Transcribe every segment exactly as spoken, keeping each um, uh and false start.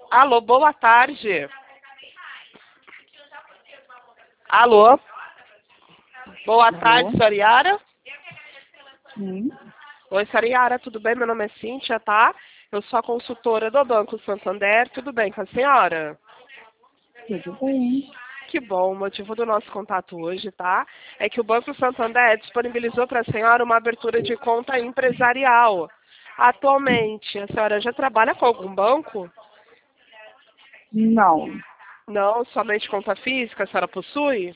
Alô, boa tarde. Alô? Boa Alô? tarde, senhora Yara. Sim. Oi, senhora Yara, tudo bem? Meu nome é Cíntia, tá? Eu sou a consultora do Banco Santander. Tudo bem com a senhora? Tudo bem. Que bom, o motivo do nosso contato hoje, tá? É que o Banco Santander disponibilizou para a senhora uma abertura de conta empresarial. Atualmente, a senhora já trabalha com algum banco? Não. Não, somente conta física a senhora possui?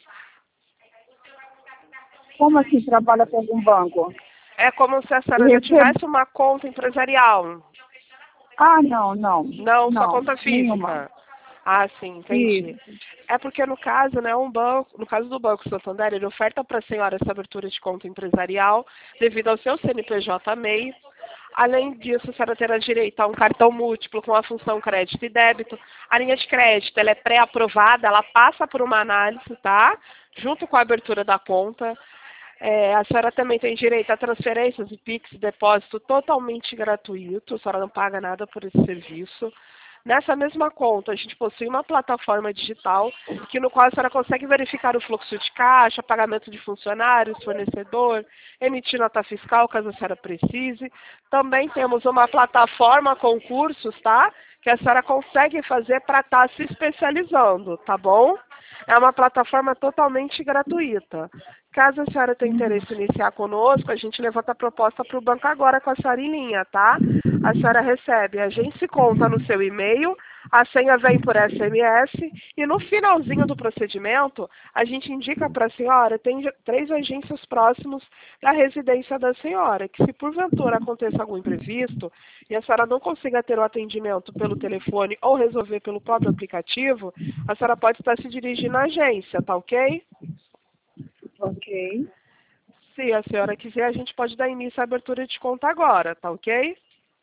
Como assim trabalha com algum banco? É como se a senhora já Recebo... tivesse uma conta empresarial. Ah, não, não. Não, só Não, conta nenhuma. física. Ah, sim, entendi. Isso. É porque no caso, né, um banco, no caso do Banco Santander, ele oferta para a senhora essa abertura de conta empresarial devido ao seu C N P J M E I. Além disso, a senhora terá direito a um cartão múltiplo com a função crédito e débito. A linha de crédito, ela é pré-aprovada, ela passa por uma análise, tá? Junto com a abertura da conta. É, a senhora também tem direito a transferências e Pix, depósito totalmente gratuito, a senhora não paga nada por esse serviço. Nessa mesma conta, a gente possui uma plataforma digital, que no qual a senhora consegue verificar o fluxo de caixa, pagamento de funcionários, fornecedor, emitir nota fiscal, caso a senhora precise. Também temos uma plataforma com cursos, tá? Que a senhora consegue fazer para estar se especializando, tá bom? É uma plataforma totalmente gratuita. Caso a senhora tenha interesse em iniciar conosco, a gente levanta a proposta para o banco agora com a senhora em linha, tá? A senhora recebe, a gente se conta no seu e-mail, a senha vem por S M S e no finalzinho do procedimento, a gente indica para a senhora, tem três agências próximos da residência da senhora, que se porventura aconteça algum imprevisto e a senhora não consiga ter o atendimento pelo telefone ou resolver pelo próprio aplicativo, a senhora pode estar se dirigindo à agência, tá ok? Ok. Se a senhora quiser, a gente pode dar início à abertura de conta agora, tá ok?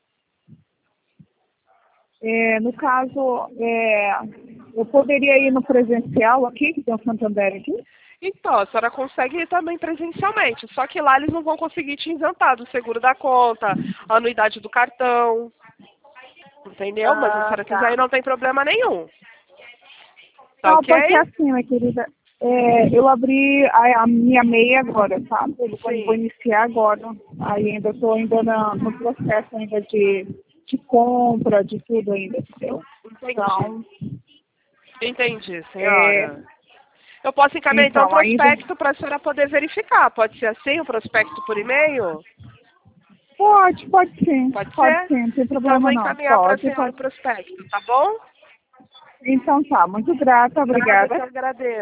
É, no caso, é, eu poderia ir no presencial aqui, que tem o Santander aqui? Então, a senhora consegue ir também presencialmente, só que lá eles não vão conseguir te isentar do seguro da conta, a anuidade do cartão, entendeu? Mas se a Ah, senhora quiser ir, tá. não tem problema nenhum, tá Não, ok? porque assim, minha querida, é, eu abri a, a minha meia agora, sabe? Eu vou, vou Sim, iniciar agora. Aí ainda estou ainda na, no processo ainda de, de compra, de tudo ainda, entendeu? entendi. Então, Entendi, é, senhora. Eu posso encaminhar então o então, ainda prospecto para a senhora poder verificar. Pode ser assim, o prospecto por e-mail? pode, pode sim, Pode pode ser? sim, não tem Então eu vou problema não. encaminhar para a Pode, senhora o pode. prospecto, tá bom? Então tá, muito grata, Nada, que obrigada. eu agradeço.